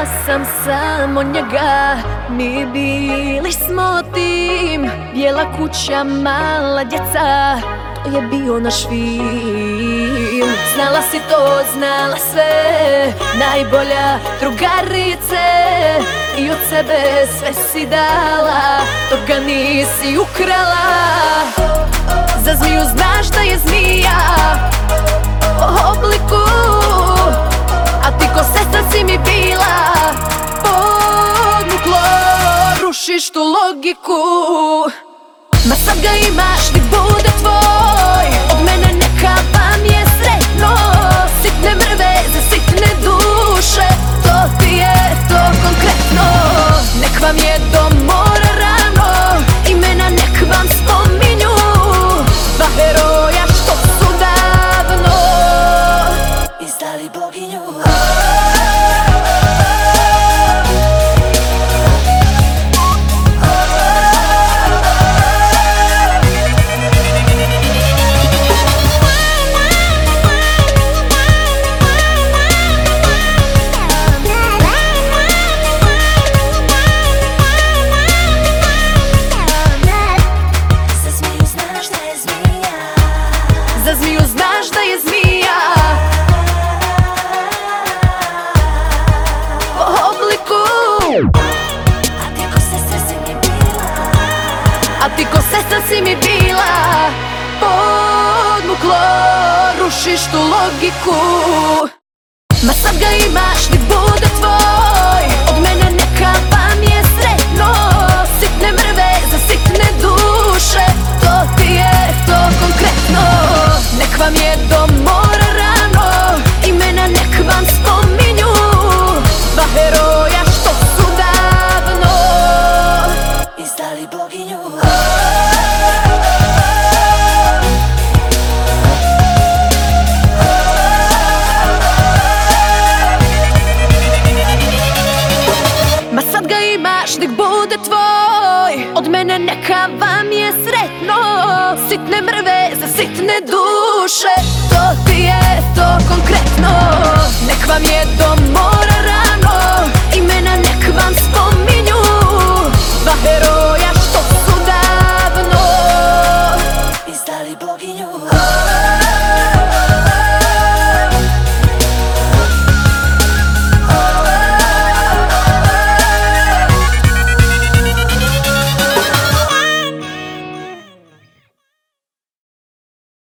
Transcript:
Htjela sam samo njega, mi bili smo tim. Bijela kuća, mala djeca, to je bio naš film. Znala si to, znala sve, najbolja drugarice. I od sebe sve si dala, toga nisi ukrala. Za zmiju znaš da je zmija po obliku, a ti ko sestra si mi bila. Podmuklo, rušiš tu logiku. Ma sad ga imaš, nek bude tvoj. Od mene neka vam je sretno. Sitne mrve za sitne duše, to ti je to konkretno. Nek vam je do mora rano, imena nek vam spominju. Dva heroja što su davno izdali boginju. Za zmiju znaš da je zmija po obliku, a ti ko sestra si mi bila. A ti ko sestra si mi bila. Podmuklo, rušiš tu logiku. Ma sad ga imaš, nek bude tvoj. Od mene neka vam je sretno. Sitne mrve za sitne duše, to ti je to konkretno. Nek vam je do mora rano, imena nek vam spominju. Dva heroja što su davno izdali boginju. Ma sad ga imaš, nek bude tvoj. Od mene neka vam je sretno. Sitne mrve za sitne duše, to ti je to konkretno. Nek vam je do mora